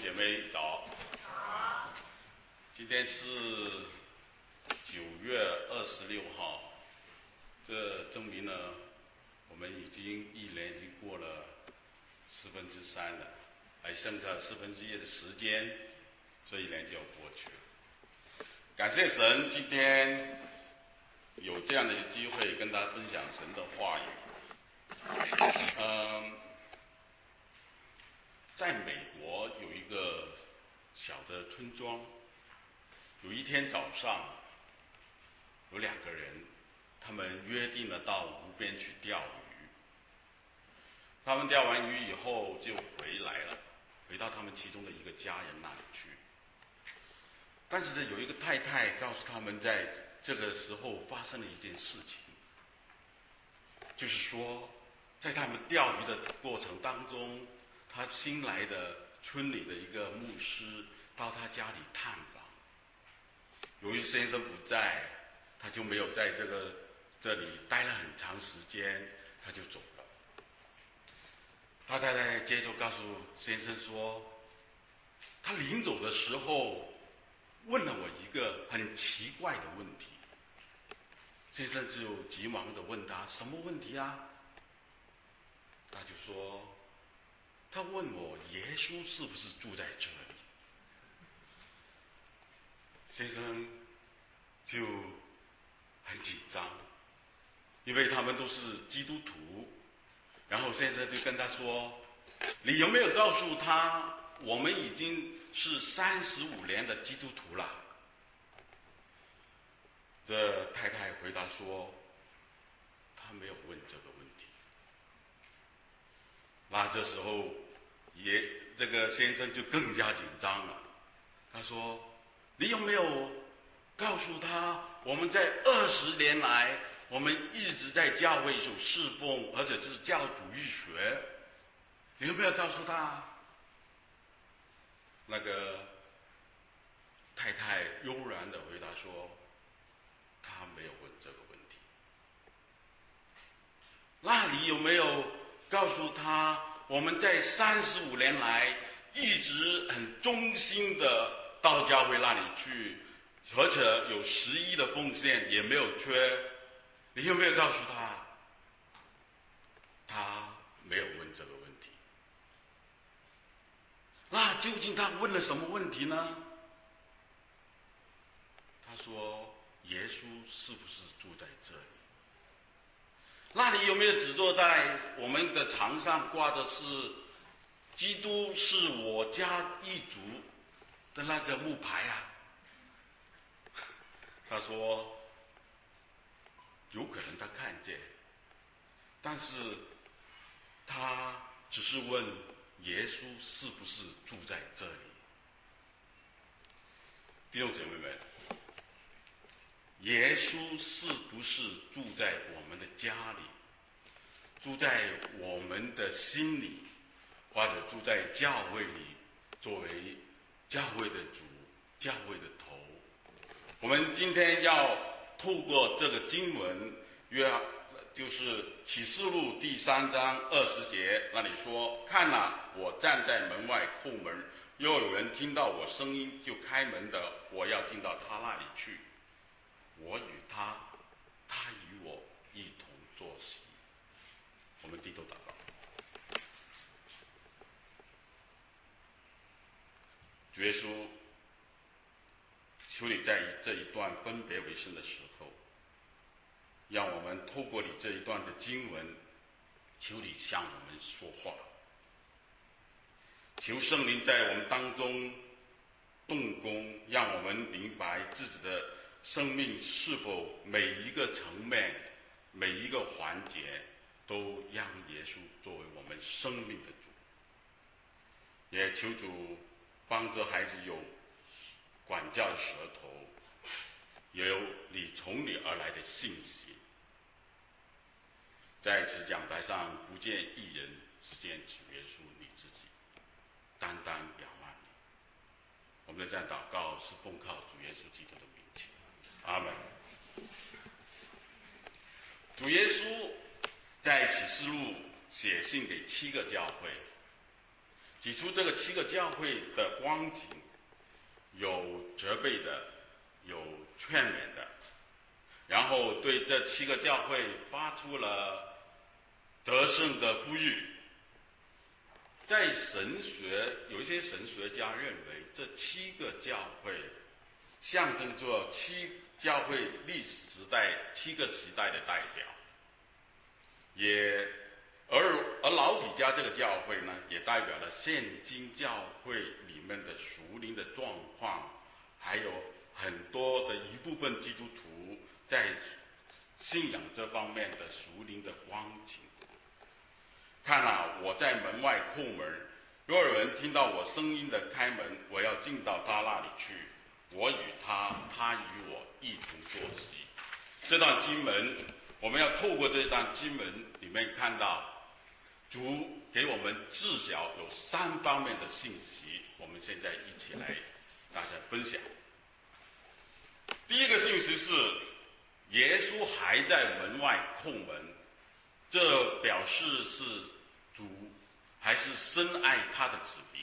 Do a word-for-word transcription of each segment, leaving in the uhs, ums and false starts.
姐妹早。今天是九月二十六号，这证明呢，我们已经一年已经过了四分之三了，还剩下四分之一的时间，这一年就要过去了。感谢神，今天有这样的机会跟大家分享神的话语。嗯，在美国有一个小的村庄，有一天早上，有两个人，他们约定了到湖边去钓鱼。他们钓完鱼以后就回来了，回到他们其中的一个家人那里去。但是呢，有一个太太告诉他们，在这个时候发生了一件事情，就是说，在他们钓鱼的过程当中，他新来的村里的一个牧师到他家里探访。由于先生不在，他就没有在这个这里待了很长时间，他就走了。他太太接着告诉先生说，他临走的时候问了我一个很奇怪的问题。先生就急忙的问他，什么问题啊？他就说，他问我耶稣是不是住在这里。先生就很紧张，因为他们都是基督徒。然后先生就跟他说，你有没有告诉他我们已经是三十五年的基督徒了？这太太回答说，他没有问这个问题。那这时候也这个先生就更加紧张了。他说，你有没有告诉他我们在二十年来我们一直在教会所侍奉，而且是教主义学，你有没有告诉他？那个太太悠然的回答说，他没有问这个问题。那你有没有告诉他我们在三十五年来一直很忠心的到教会那里去，而且有十一的奉献也没有缺，你有没有告诉他？他没有问这个问题。那究竟他问了什么问题呢？他说，耶稣是不是住在这里？那你有没有只坐在我们的墙上挂的是基督是我家一族的那个木牌啊？他说，有可能他看见，但是他只是问耶稣是不是住在这里。弟兄姐妹们，耶稣是不是住在我们的家里，住在我们的心里，或者住在教会里，作为教会的主，教会的头？我们今天要透过这个经文，约就是启示录第三章二十节那里说，看哪，我站在门外叩门，又有人听到我声音就开门的，我要进到他那里去，我与他，他与我一同坐席。我们低头祷告。主耶稣，求你在这一段分别为圣的时候，让我们透过你这一段的经文，求你向我们说话，求圣灵在我们当中动工，让我们明白自己的生命是否每一个层面、每一个环节都让耶稣作为我们生命的主。也求主帮助孩子有管教的舌头，有你从你而来的信息，在此讲台上不见一人，只见主耶稣你自己，单单仰望你。我们的这样祷告是奉靠主耶稣基督的名求，阿门。主耶稣在启示录写信给七个教会， 指出这个七个教会的光景，有责备的，有劝勉的，然后对这七个教会发出了得胜的呼吁。在神学，有一些神学家认为，这七个教会象征着七教会历史时代七个时代的代表，也而而老底嘉这个教会呢，也代表了现今教会里面的属灵的状况，还有很多的一部分基督徒在信仰这方面的属灵的光景。看啊，我在门外叩门，若有人听到我声音的开门，我要进到他那里去，我与他，他与我一同坐席。这段经文，我们要透过这段经文里面看到，主给我们至少有三方面的信息，我们现在一起来大家分享。第一个信息是，耶稣还在门外叩门，这表示是主还是深爱他的子民。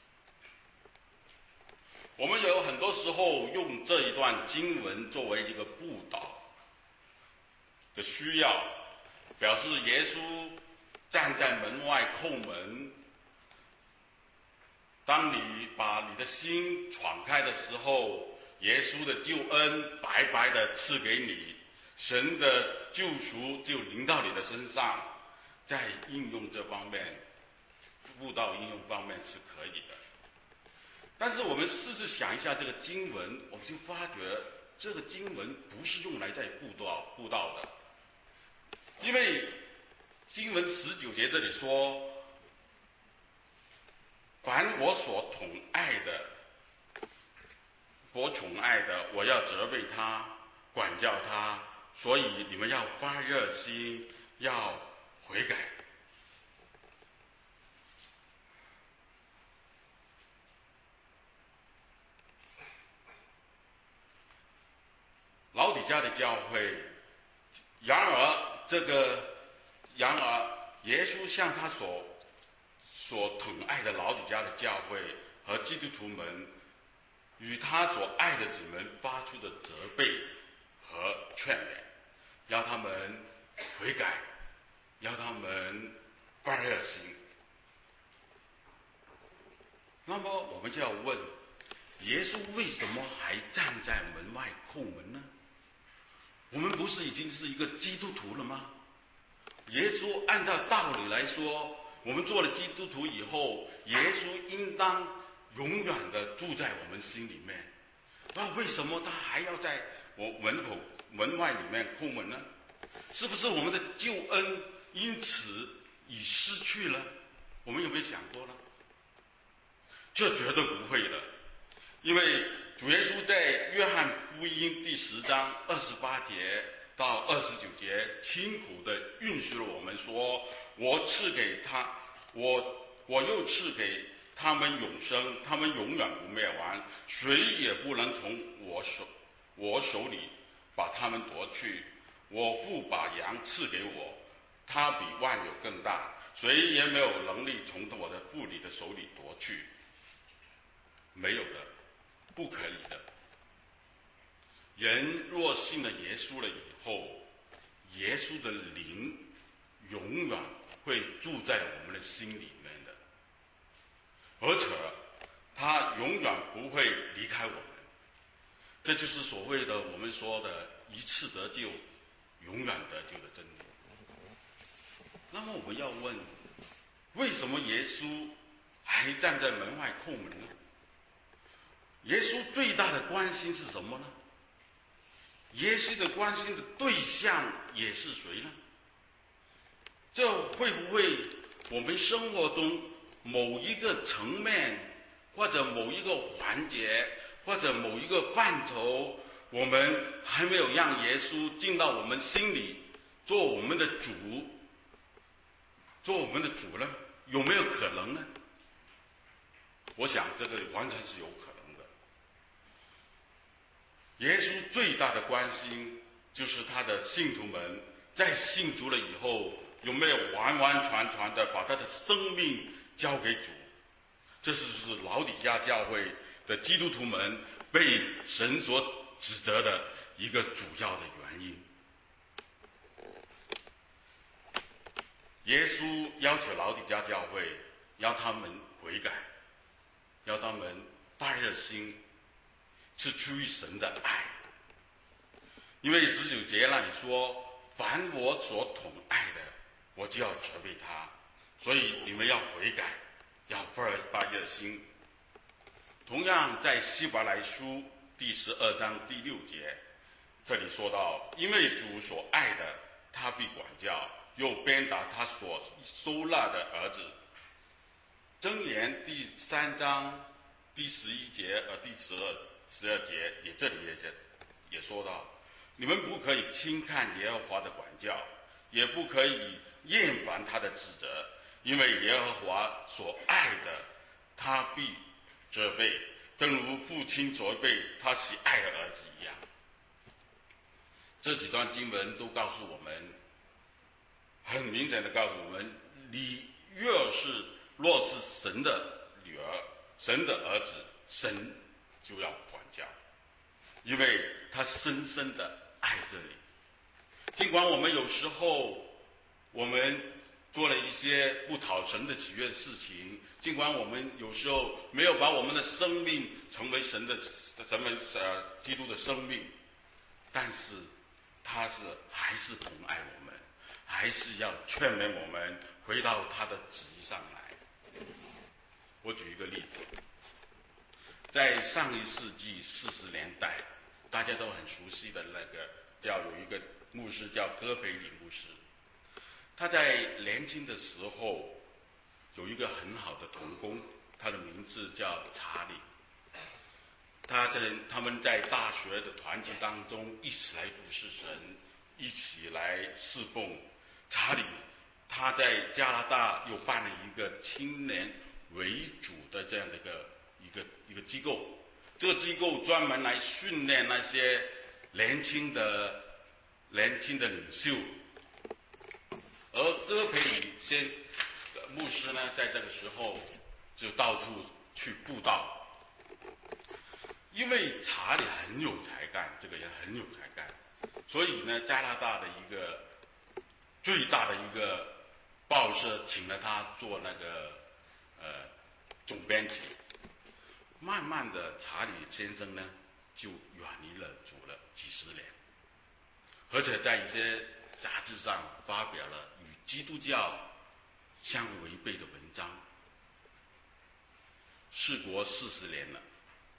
我们有很多时候用这一段经文作为一个布道的需要，表示耶稣站在门外叩门，当你把你的心敞开的时候，耶稣的救恩白白的赐给你，神的救赎就临到你的身上。在应用这方面，布道应用方面是可以的。但是我们试试想一下这个经文，我们就发觉这个经文不是用来在布道布道的，因为经文十九节这里说，凡我所宠爱的，我宠爱的，我要责备他，管教他，所以你们要发热心，要悔改。老底嘉的教会，然而这个，然而耶稣向他所所疼爱的老底嘉的教会和基督徒们，与他所爱的子民发出的责备和劝勉，要他们悔改，要他们发热心。那么我们就要问，耶稣为什么还站在门外叩门呢？我们不是已经是一个基督徒了吗？耶稣按照道理来说，我们做了基督徒以后，耶稣应当永远的住在我们心里面。那为什么他还要在我门口门外里面叩门呢？是不是我们的救恩因此已失去了？我们有没有想过呢？这绝对不会的，因为主耶稣在约翰福音第十章二十八节到二十九节清楚地允许了我们说，我赐给他，我我又赐给他们永生，他们永远不灭亡，谁也不能从我手我手里把他们夺去。我父把羊赐给我，他比万有更大，谁也没有能力从我的父里的手里夺去。没有的，不可以的。人若信了耶稣了以后，耶稣的灵永远会住在我们的心里面的，而且他永远不会离开我们。这就是所谓的我们说的一次得救，永远得救的真理。那么我们要问，为什么耶稣还站在门外叩门呢？耶稣最大的关心是什么呢？耶稣的关心的对象也是谁呢？这会不会我们生活中某一个层面，或者某一个环节，或者某一个范畴，我们还没有让耶稣进到我们心里，做我们的主，做我们的主呢？有没有可能呢？我想这个完全是有可能。耶稣最大的关心就是他的信徒们在信主了以后，有没有完完全全的把他的生命交给主， 这是是老底嘉教会的基督徒们被神所指责的一个主要的原因。耶稣要求老底嘉教会，要他们悔改，要他们发热心，是出于神的爱。因为十九节那里说，凡我所宠爱的，我就要责备他，所以你们要悔改，要发发热心。同样在希伯来书第十二章第六节，这里说到，因为主所爱的，他必管教，又鞭打他所收纳的儿子。箴言第三章第十一节和第十二十二节也这里也也说到，你们不可以轻看耶和华的管教，也不可以厌烦他的指责，因为耶和华所爱的，他必责备，正如父亲责备他喜爱的儿子一样。这几段经文都告诉我们，很明显的告诉我们，你若是若是神的女儿，神的儿子，神就要管教，因为他深深的爱着你。尽管我们有时候我们做了一些不讨神的喜悦的事情，尽管我们有时候没有把我们的生命成为神的神们呃基督的生命，但是他是还是疼爱我们，还是要劝勉我们回到他的旨意上来。我举一个例子，在上一世纪四十年代，大家都很熟悉的那个叫有一个牧师叫戈培里牧师，他在年轻的时候有一个很好的同工，他的名字叫查理。他在他们在大学的团体当中一起来服侍神，一起来侍奉。查理他在加拿大又办了一个青年为主的这样的一个一个一个机构，这个机构专门来训练那些年轻的年轻的领袖。而戈培里先牧师呢，在这个时候就到处去布道。因为查理很有才干，这个人很有才干，所以呢，加拿大的一个最大的一个报社请了他做那个呃总编辑。慢慢的，查理先生呢就远离了主了几十年，而且在一些杂志上发表了与基督教相违背的文章。事国四十年了，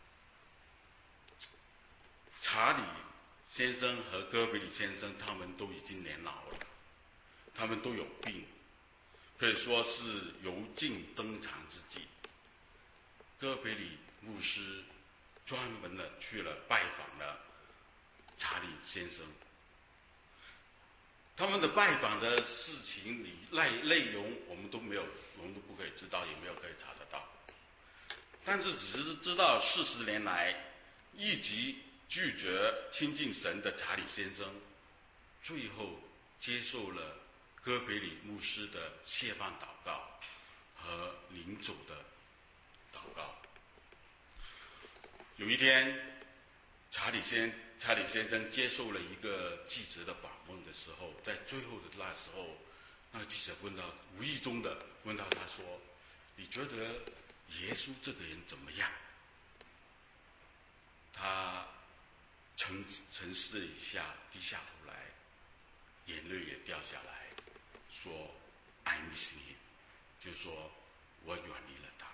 查理先生和戈培里先生他们都已经年老了，他们都有病，可以说是油尽灯残之际。戈培里牧师专门的去了拜访了查理先生，他们的拜访的事情里内内容我们都没有，我们都不可以知道，也没有可以查得到。但是只是知道四十年来一直拒绝亲近神的查理先生，最后接受了戈培里牧师的谢饭祷告和领主的祷告。有一天，查理先查理先生接受了一个记者的访问的时候，在最后的那时候，那个记者问到，无意中的问到他说：“你觉得耶稣这个人怎么样？”他沉沉思了一下，低下头来，眼泪也掉下来，说 ：“I miss him。”就说我远离了他。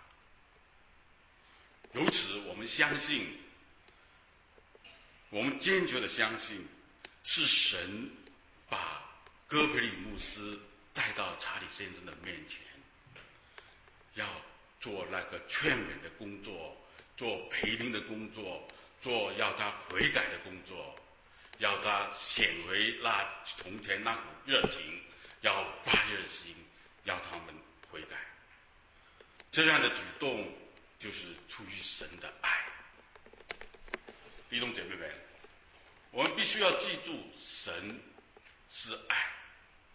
由此，我们相信，我们坚决的相信，是神把戈培里牧师带到查理先生的面前，要做那个劝勉的工作，做培灵的工作，做要他悔改的工作，要他显回那从前那股热情，要发热心，要他们悔改。这样的举动就是出于神的爱。弟兄姐妹们，我们必须要记住，神是爱，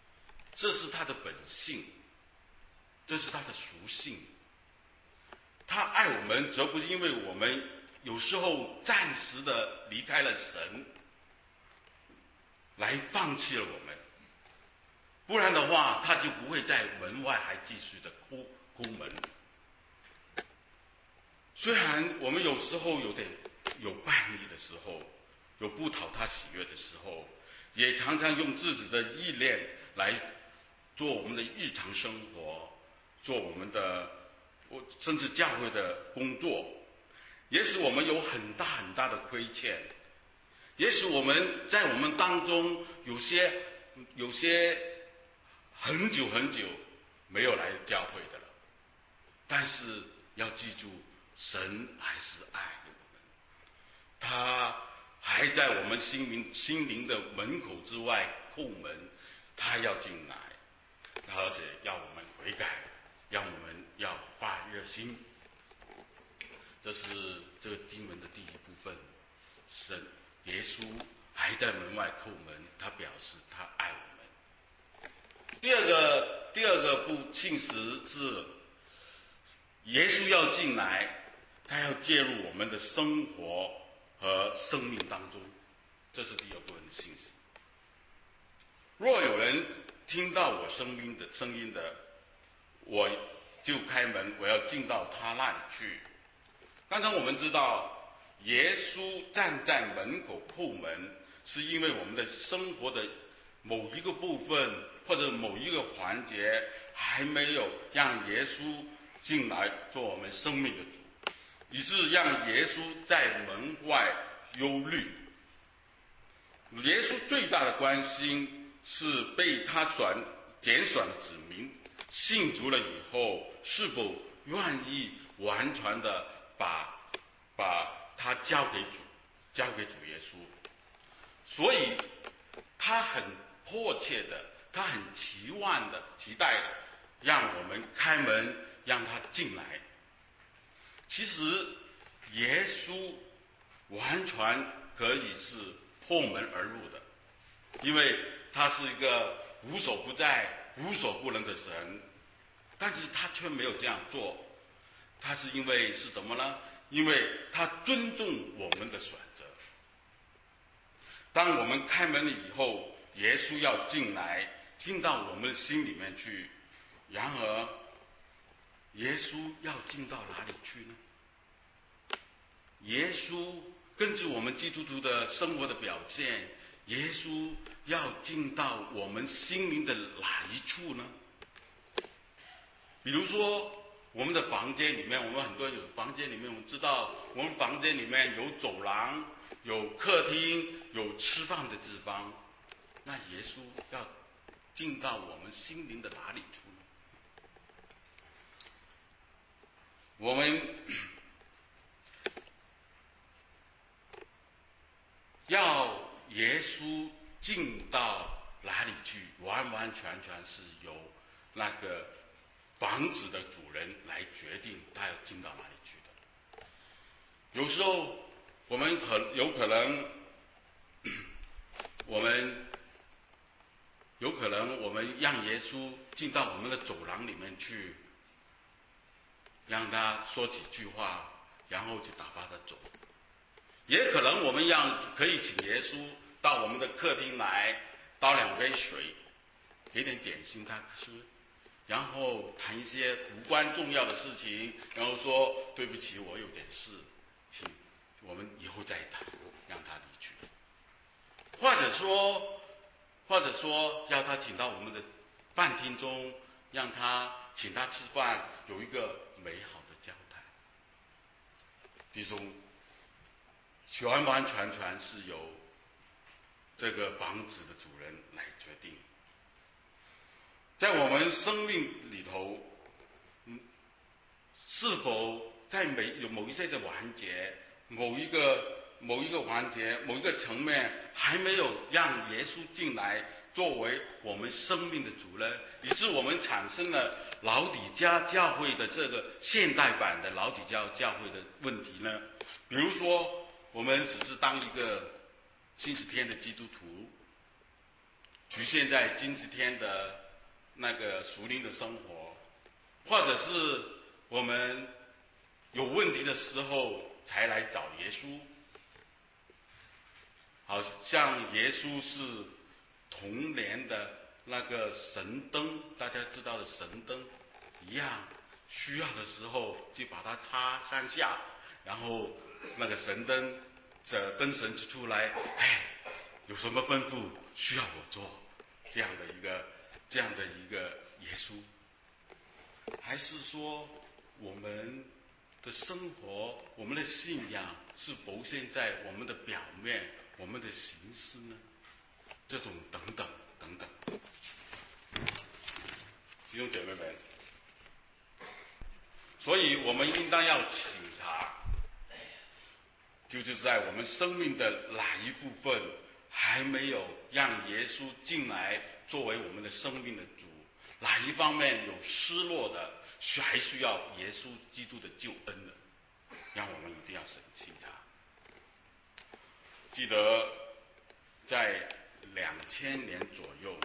这是他的本性，这是他的属性。 爱我们，则不是因为我们有时候暂时的离开了神，来放弃了我们。不然的话，他就不会在门外还继续的哭哭门。虽然我们有时候有点有叛逆的时候，有不讨他喜悦的时候，也常常用自己的意念来做我们的日常生活，做我们的甚至教会的工作，也许我们有很大很大的亏欠，也许我们在我们当中有些有些很久很久没有来教会的了，但是要记住，神还是爱我们，他还在我们心灵心灵的门口之外叩门，他要进来，而且要我们悔改，让我们要发热心。这是这个经文的第一部分，神耶稣还在门外叩门，他表示他爱我们。第二个第二个不信实是耶稣要进来，他要介入我们的生活和生命当中，这是第二部分的信息。若有人听到我生命的声音的，我就开门，我要进到他那里去。刚才我们知道，耶稣站在门口叩门，是因为我们的生活的某一个部分或者某一个环节还没有让耶稣进来做我们生命的主，以致让耶稣在门外忧虑。耶稣最大的关心是被他选拣选的子民信主了以后，是否愿意完全的把把他交给主，交给主耶稣。所以他很迫切的，他很期望的、期待的，让我们开门，让他进来。其实耶稣完全可以是破门而入的，因为他是一个无所不在、无所不能的神，但是他却没有这样做。他是因为是什么呢？因为他尊重我们的选择。当我们开门了以后，耶稣要进来，进到我们的心里面去。然而，耶稣要进到哪里去呢？耶稣根据我们基督徒的生活的表现，耶稣要进到我们心灵的哪一处呢？比如说，我们的房间里面，我们很多人有房间里面，我们知道我们房间里面有走廊、有客厅、有吃饭的地方。那耶稣要进到我们心灵的哪里处呢？我们要耶稣进到哪里去，完完全全是由那个房子的主人来决定他要进到哪里去的。有时候我们很有可能，我们有可能我们让耶稣进到我们的走廊里面去，让他说几句话，然后就打发他走。也可能我们让可以请耶稣到我们的客厅来，倒两杯水，给点点心他吃，然后谈一些无关重要的事情，然后说对不起，我有点事，请我们以后再谈，让他离去。或者说，或者说要他请到我们的饭厅中，让他请他吃饭，有一个美好的交谈。弟兄，完完全全是由这个房子的主人来决定。在我们生命里头，嗯，是否在每有某一些的环节，某一个某一个环节、某一个层面还没有让耶稣进来作为我们生命的主人，以致我们产生了老底嘉教会的这个现代版的老底嘉教会的问题呢？比如说，我们只是当一个星期天的基督徒，局限在星期天的那个属灵的生活，或者是我们有问题的时候才来找耶稣。好像耶稣是童年的那个神灯，大家知道的神灯一样，需要的时候就把它插上下，然后那个神灯这灯神就出来，哎，有什么吩咐需要我做，这样的一个这样的一个耶稣。还是说我们的生活，我们的信仰是否现在我们的表面，我们的形式呢？这种等等等等，弟兄姐妹们，所以我们应当要省察，就是在我们生命的哪一部分还没有让耶稣进来作为我们的生命的主，哪一方面有失落的，还需要耶稣基督的救恩的，让我们一定要审清它。记得在两千年左右，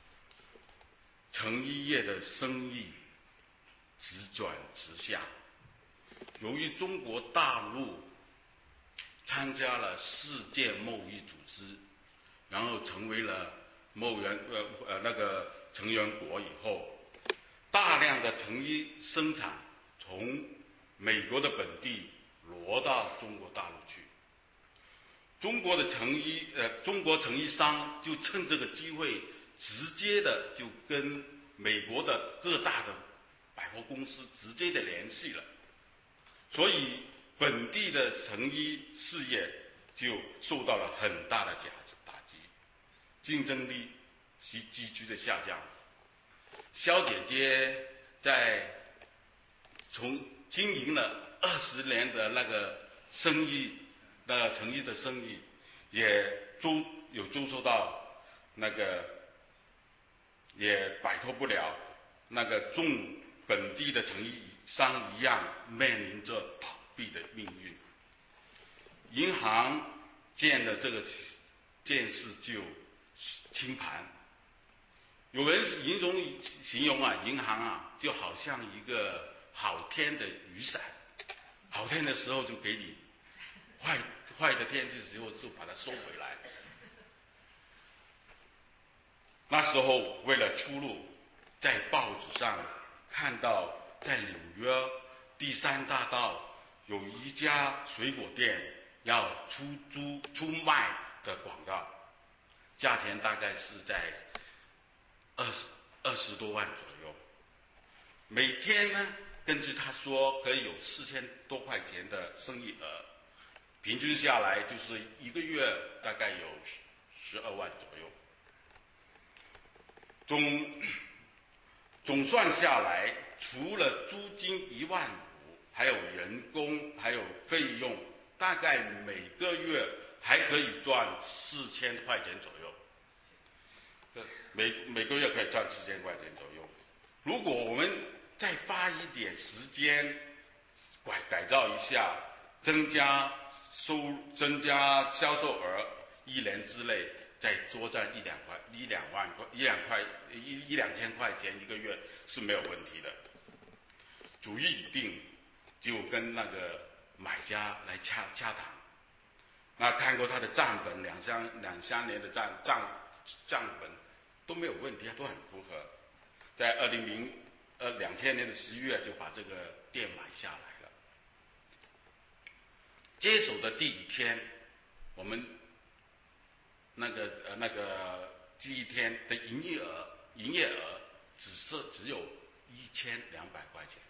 成衣业的生意直转直下，由于中国大陆参加了世界贸易组织，然后成为了贸员呃呃那个成员国以后，大量的成衣生产从美国的本地挪到中国大陆去。中国的成衣呃中国成衣商就趁这个机会，直接的就跟美国的各大的百货公司直接的联系了，所以本地的成衣事业就受到了很大的打击，竞争力急急剧的下降。肖姐姐在从经营了二十年的那个生意，那个成衣的生意，也周有周受到那个，也摆脱不了那个众本地的成衣商一样面临着倒闭的命运。银行见了这个件事就清盘。有人形容形容啊，银行啊就好像一个好天的雨伞，好天的时候就给你，坏坏的天气的时候就把它收回来。那时候为了出路，在报纸上看到在纽约第三大道有一家水果店要出租出卖的广告，价钱大概是在二十二十多万左右，每天呢，根据他说可以有四千多块钱的生意额，平均下来就是一个月大概有十二万左右，总总算下来，除了租金一万五，还有人工，还有费用，大概每个月还可以赚四千块钱左右。每每个月可以赚四千块钱左右。如果我们再花一点时间改改造一下，增加收增加销售额，一年之内再多赚一两块一两万块一两块一一两千块钱一个月是没有问题的。主意已定，就跟那个买家来洽洽谈。那看过他的账本，两三两三年的账账账本。都没有问题，都很符合。在二零零呃两千年的十一月就把这个店买下来了。接手的第一天，我们那个呃那个第一天的营业额营业额只是只有一千两百块钱。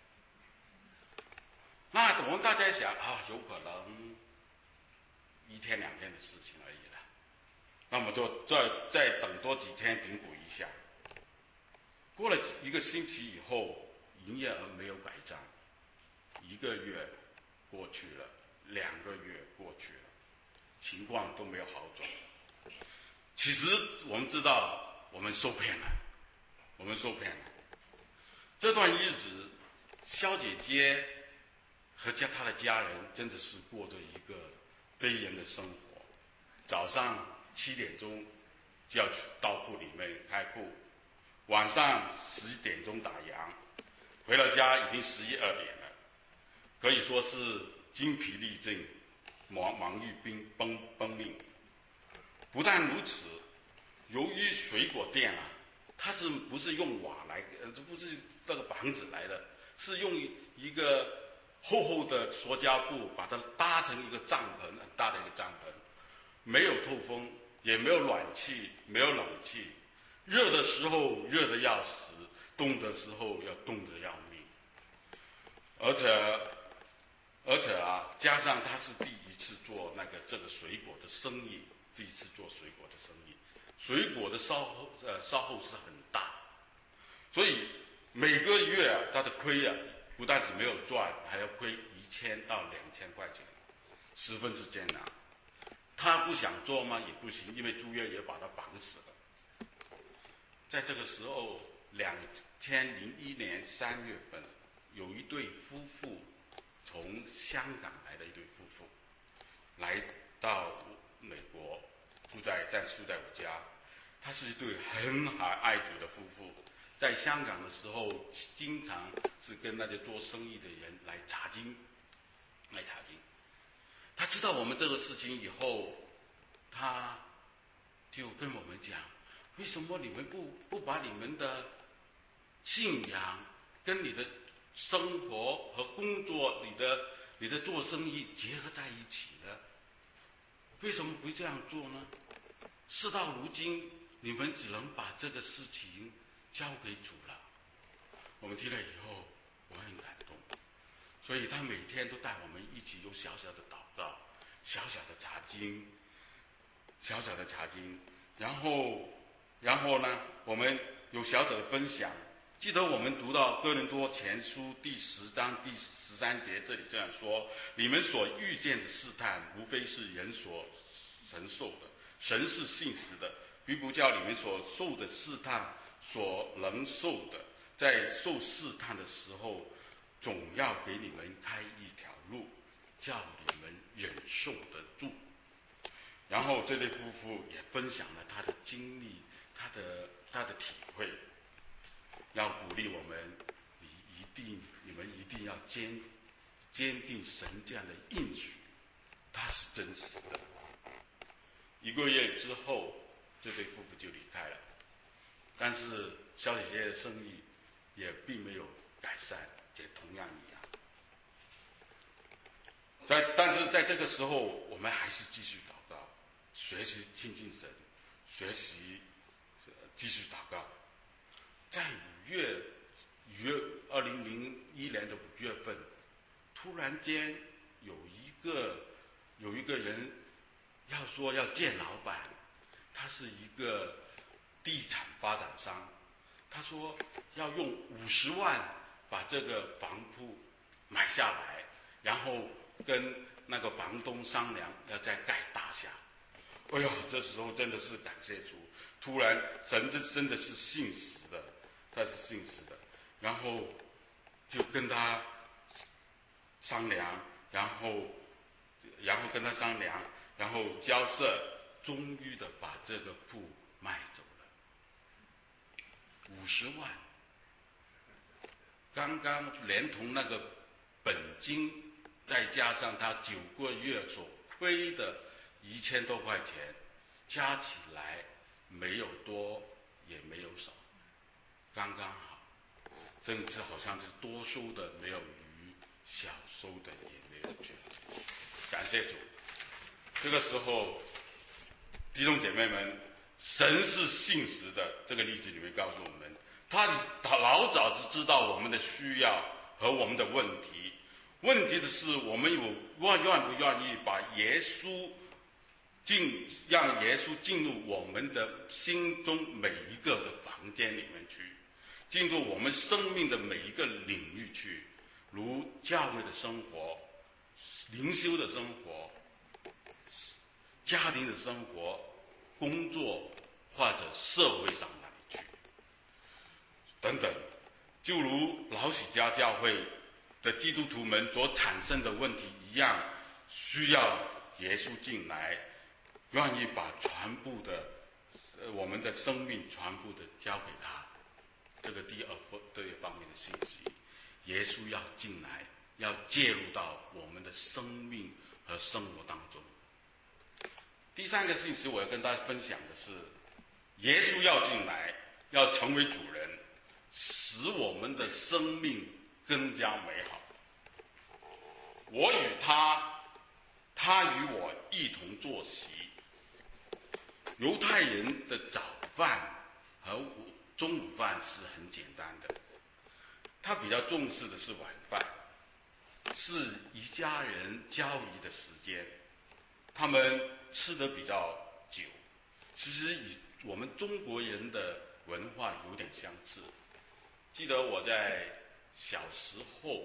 那我们大家想啊，有可能一天两天的事情而已了。那么就再再等多几天评估一下。过了一个星期以后，营业额没有改善，一个月过去了，两个月过去了，情况都没有好转。其实我们知道，我们受骗了，我们受骗了。这段日子，肖姐姐和家她的家人真的是过着一个非人的生活。早上七点钟就要去到铺里面开铺，晚上十一点钟打烊，回到家已经十一二点了。 可以说是精疲力尽，忙忙于奔奔奔命。不但如此，由于水果店啊，它是不是用瓦来，呃，这不是那个房子来的，是用一个厚厚的塑胶布把它搭成一个帐篷，很大的一个帐篷，没有透风，也没有暖气，没有冷气，热的时候热得要死，冻的时候要冻得要命。而且而且啊，加上他是第一次做那个这个水果的生意，第一次做水果的生意，水果的烧后呃烧后是很大，所以每个月啊他的亏啊，不但是没有赚，还要亏一千到两千块钱，十分之艰难。他不想做吗？也不行，因为租约也把他绑死了。在这个时候，两千零一年三月份，有一对夫妇从香港来的一对夫妇，来到美国，住在暂时住在我家。他是一对很爱爱主的夫妇，在香港的时候，经常是跟那些做生意的人来查经，来查经。他知道我们这个事情以后，他就跟我们讲，为什么你们不不把你们的信仰跟你的生活和工作，你的你的做生意结合在一起呢？为什么不这样做呢？事到如今，你们只能把这个事情交给主了。我们听了以后，我很感动，所以他每天都带我们一起有小小的祷告，小小的查经，小小的查经，然后然后呢，我们有小小的分享。记得我们读到哥林多前书第十章第十三节，这里这样说：你们所遇见的试探，无非是人所承受的，神是信实的，必不叫你们所受的试探所能受的，在受试探的时候，总要给你们开一条路，叫你们忍受得住。然后这对夫妇也分享了他的经历，他的他的体会，要鼓励我们，你一定你们一定要坚坚定神这样的应许，它是真实的。一个月之后，这对夫妇就离开了，但是小姐姐的生意也并没有改善，也同样一样。在但是在这个时候，我们还是继续祷告，学习亲近神，学习继续祷告。在五月五月二零零一年的五月份，突然间有一个有一个人要说要见老板，他是一个地产发展商，他说要用五十万把这个房铺买下来，然后跟那个房东商量要再盖大厦。哎呦，这时候真的是感谢主，突然神真真的是信实的，他是信实的，然后就跟他商量，然后然后跟他商量，然后交涉，终于的把这个铺卖走了，五十万，刚刚连同那个本金，再加上他九个月所亏的一千多块钱，加起来没有多也没有少，刚刚好。真是好像是多收的没有余，少收的也没有缺。感谢主。这个时候，弟兄姐妹们，神是信实的。这个例子里面告诉我们，他老早就知道我们的需要和我们的问题。问题的是，我们有愿愿不愿意把耶稣进，让耶稣进入我们的心中每一个的房间里面去。进入我们生命的每一个领域去，如教会的生活、灵修的生活、家庭的生活、工作或者社会上那里去，等等，就如老许家教会的基督徒们所产生的问题一样，需要耶稣进来，愿意把全部的、呃、我们的生命全部的交给他。这个第二第二方面的信息，耶稣要进来， 要介入到我们的生命和生活当中。第三个信息我要跟大家分享的是，耶稣要进来，要成为主人，使我们的生命更加美好。我与他，他与我一同坐席。犹太人的早饭和中午饭是很简单的，他比较重视的是晚饭，是一家人交谊的时间，他们吃得比较久。其实与我们中国人的文化有点相似。记得我在小时候，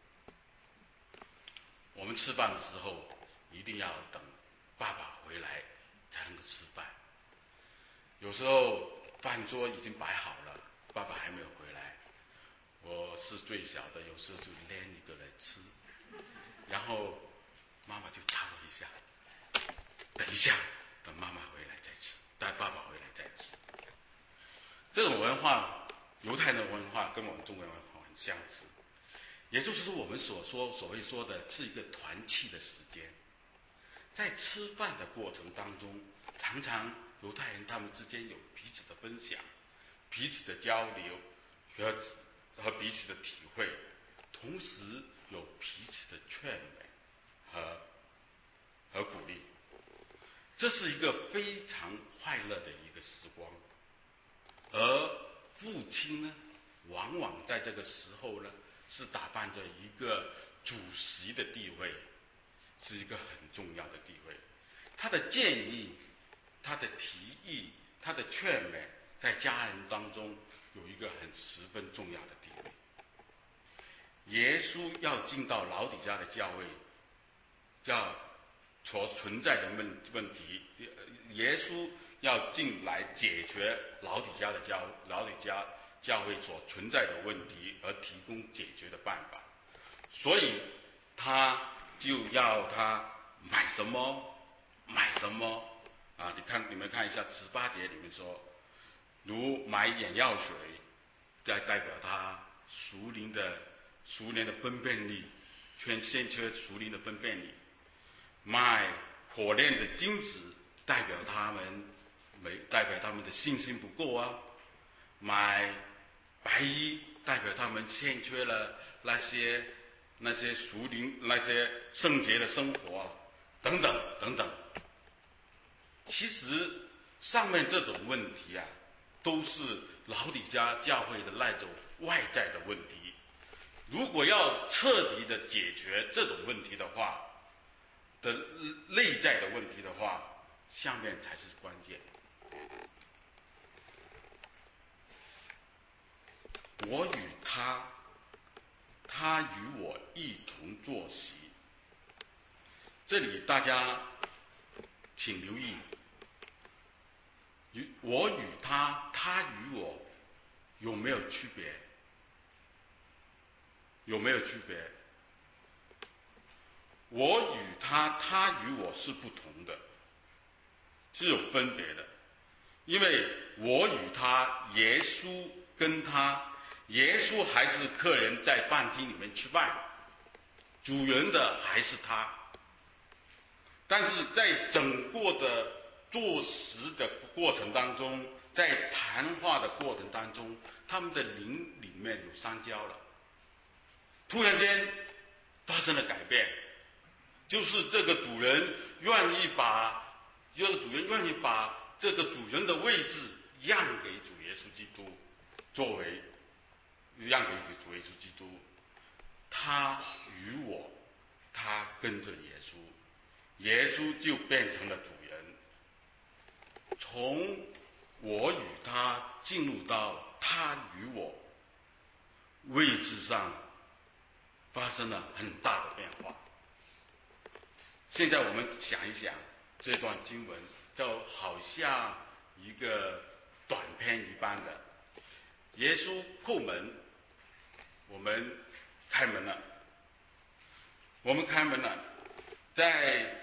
我们吃饭的时候一定要等爸爸回来才能够吃饭。有时候饭桌已经摆好了，爸爸还没有回来，我是最小的，有时候就连一个来吃，然后妈妈就打我一下，等一下，等妈妈回来再吃，等爸爸回来再吃。这种文化，犹太人的文化跟我们中国人文化很相似，也就是说我们所说所谓说的是一个团契的时间。在吃饭的过程当中，常常犹太人他们之间有彼此的分享，彼此的交流和和彼此的体会，同时有彼此的劝勉和和鼓励。这是一个非常快乐的一个时光。而父亲呢，往往在这个时候呢，是打扮着一个主席的地位，是一个很重要的地位。他的建议，他的提议，他的劝勉，在家人当中有一个很十分重要的地位。耶稣要进到老底嘉的教会，要所存在的问问题，耶稣要进来解决老底嘉的教老底嘉教会所存在的问题，而提供解决的办法。所以他就要他买什么买什么啊！你看，你们看一下十八节里面说，如买眼药水，代代表他属灵的属灵的分辨力，缺欠缺属灵的分辨力。买火炼的金子，代表他们没代表他们的信心不够啊。买白衣，代表他们欠缺了那些那些属灵那些圣洁的生活啊，等等等等。其实上面这种问题啊，都是老底嘉教会的那种外在的问题。如果要彻底的解决这种问题的话，的内在的问题的话，下面才是关键。我与他，他与我一同坐席。这里大家请留意，我与他，他与我有没有区别？有没有区别？我与他，他与我是不同的，是有分别的。因为我与他，耶稣跟他，耶稣还是客人在饭厅里面吃饭，主人的还是他。但是在整个的做食的过程当中，在谈话的过程当中，他们的灵里面有相交了。突然间发生了改变，就是这个主人愿意把，这个主人愿意把这个主人的位置让给主耶稣基督，作为让给主耶稣基督。他与我，他跟着耶稣，耶稣就变成了主人。从我与他进入到他与我，位置上发生了很大的变化。现在我们想一想这段经文，就好像一个短片一般的。耶稣叩门，我们开门了，我们开门了，在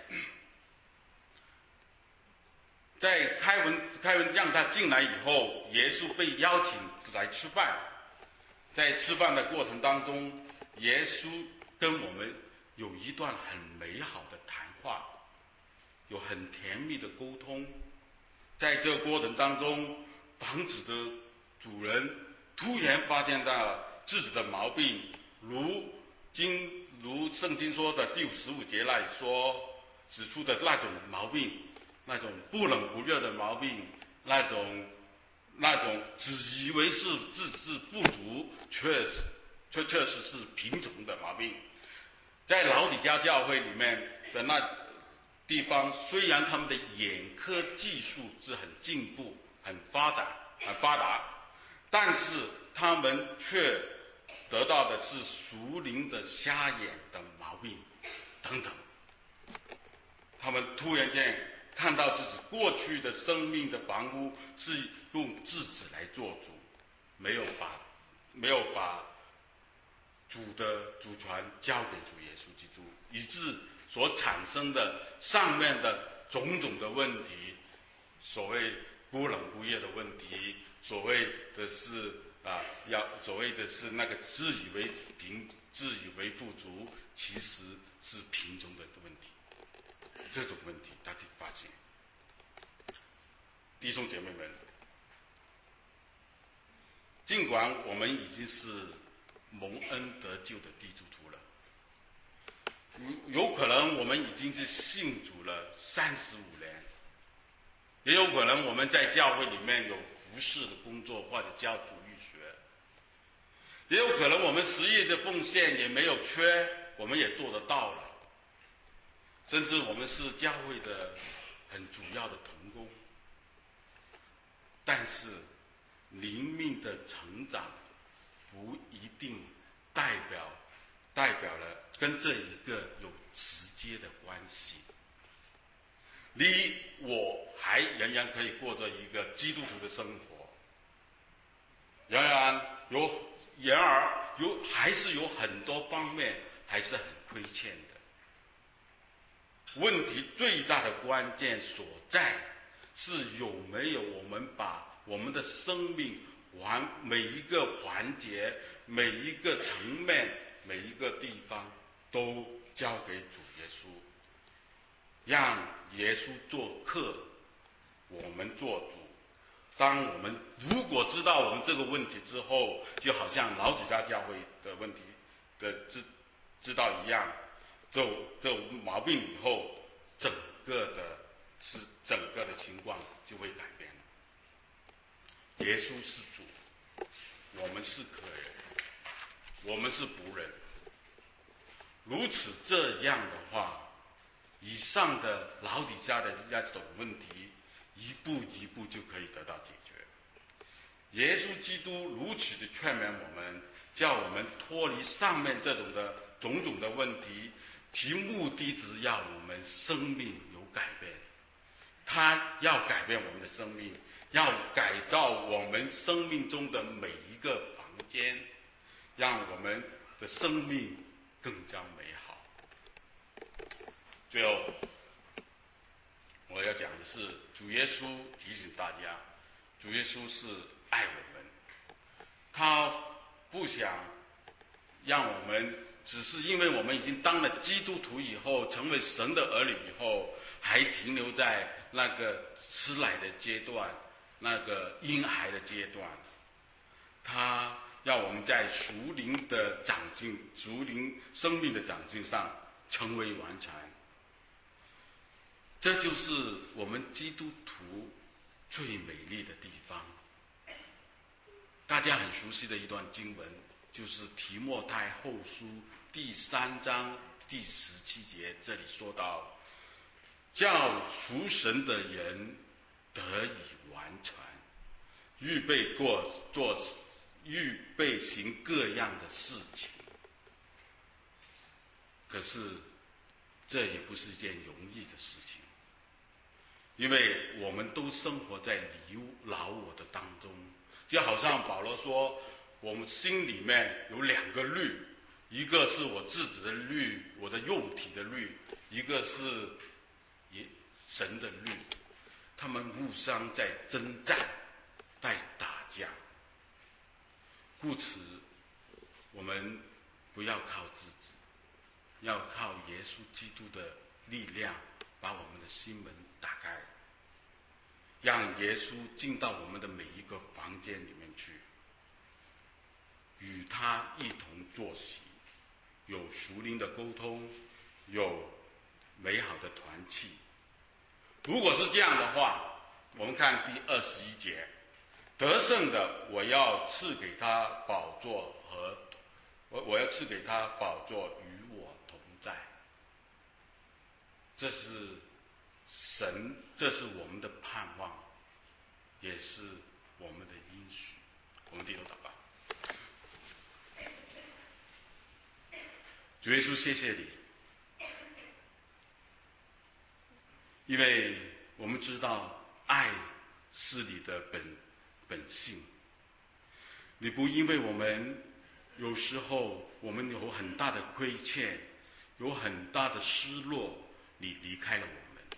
在开门开门让他进来以后，耶稣被邀请来吃饭。在吃饭的过程当中，耶稣跟我们有一段很美好的谈话，有很甜蜜的沟通。在这个过程当中，房子的主人突然发现到自己的毛病，如经如圣经说的第十五节那里说指出的那种毛病，那种不冷不热的毛病，那种那种只以为是自己富足，却却确实是贫穷的毛病。在老底嘉教会里面的那地方，虽然他们的眼科技术是很进步、很发展、很发达，但是他们却得到的是属灵的瞎眼的毛病等等。他们突然间看到自己过去的生命的房屋是用自己来做主，没有把没有把主的主权交给主耶稣基督，以致所产生的上面的种种的问题，所谓不冷不热的问题，所谓的是啊，要所谓的是那个自以为贫、自以为富足，其实是贫穷的问题。这种问题大家发现，弟兄姐妹们，尽管我们已经是蒙恩得救的基督徒了，有可能我们已经是信主了三十五年，也有可能我们在教会里面有服侍的工作或者教主日学，也有可能我们十业的奉献也没有缺，我们也做得到了，甚至我们是教会的很主要的同工。但是灵命的成长不一定代表代表了跟这一个有直接的关系。你我还仍然可以过着一个基督徒的生活，然而有然而有还是有很多方面还是很亏欠的。问题最大的关键所在是有没有我们把我们的生命环每一个环节、每一个层面、每一个地方都交给主耶稣，让耶稣做客，我们做主。当我们如果知道我们这个问题之后，就好像老底嘉教会的问题的知知道一样，这这毛病以后，整个的是整个的情况就会改变了。耶稣是主，我们是客人，我们是仆人。如此这样的话，以上的老底嘉的那种问题，一步一步就可以得到解决。耶稣基督如此的劝勉我们，叫我们脱离上面这种的种种的问题，其目的只要我们生命有改变。他要改变我们的生命，要改造我们生命中的每一个房间，让我们的生命更加美好。最后我要讲的是，主耶稣提醒大家，主耶稣是爱我们，他不想让我们只是因为我们已经当了基督徒以后，成为神的儿女以后，还停留在那个吃奶的阶段，那个婴孩的阶段。他要我们在属灵的长进、属灵生命的长进上成为完全。这就是我们基督徒最美丽的地方。大家很熟悉的一段经文，就是提摩太后书第三章第十七节，这里说到，叫属神的人得以完全，预备过做预备行各样的事情。可是这也不是一件容易的事情，因为我们都生活在你老我的当中，就好像保罗说，我们心里面有两个律，一个是我自己的律，我的肉体的律，一个是神的律，他们互相在征战，在打架。故此我们不要靠自己， 要靠耶稣基督的力量，把我们的心门打开，让耶稣进到我们的每一个房间里面去，与他一同坐席，有属灵的沟通，有美好的团契。如果是这样的话，我们看第二十一节，得胜的我要赐给他宝座和我我要赐给他宝座与我同在。这是神，这是我们的盼望，也是我们的应许。我们低头祷告。主耶稣，谢谢你，因为我们知道爱是你的本本性。你不因为我们有时候我们有很大的亏欠，有很大的失落，你离开了我们。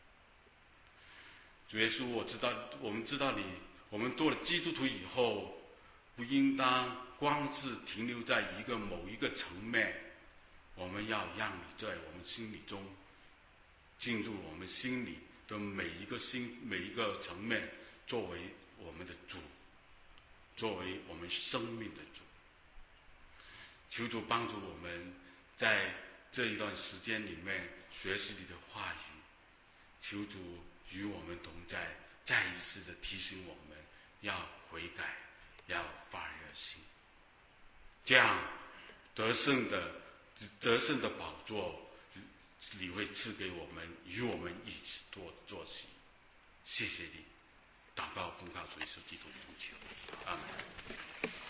主耶稣，我知道，我们知道你，我们做了基督徒以后，不应当光是停留在一个某一个层面，我们要让你在我们心里中进入我们心里的每一个心每一个层面，作为我们的主，作为我们生命的主。求主帮助我们在这一段时间里面学习你的话语，求主与我们同在，再一次的提醒我们要悔改，要发热心，这样得胜的得胜的宝座你会赐给我们，与我们一起坐坐席。谢谢你，祷告奉靠主耶稣基督的名求，阿门。